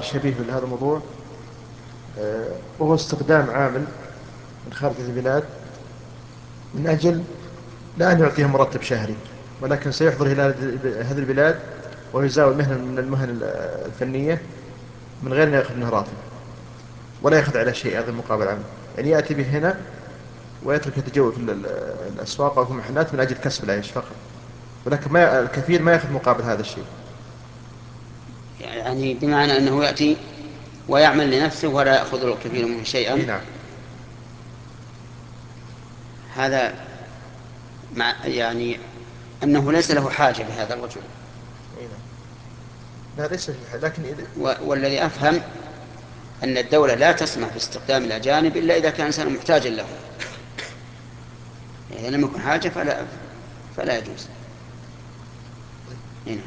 شبيه بهذا الموضوع، وهو استخدام عامل من خارج البلاد من أجل لا أن يعطيه مرتب شهري، ولكن سيحضر إلى هذه البلاد ويزاول مهنة من المهن الفنية من غير أن يأخذ منه راتب ولا يأخذ على شيء هذا المقابل عنه. يعني يأتي به هنا ويترك يتجول في الأسواق أو في المحلات من أجل كسب العيش فقط، ولكن ما الكثير ما يأخذ مقابل هذا الشيء. يعني بمعنى أنه يأتي ويعمل لنفسه ولا يأخذ الكثير منه أي شيئا. نعم. هذا يعني أنه ليس له حاجة بهذا الرجل. أي نعم. لا ليس في حاجة، لكن والذي أفهم أن الدولة لا تسمح باستخدام الأجانب إلا إذا كان إنسان محتاجا له، إذا لم يكن حاجة فلا يجوز.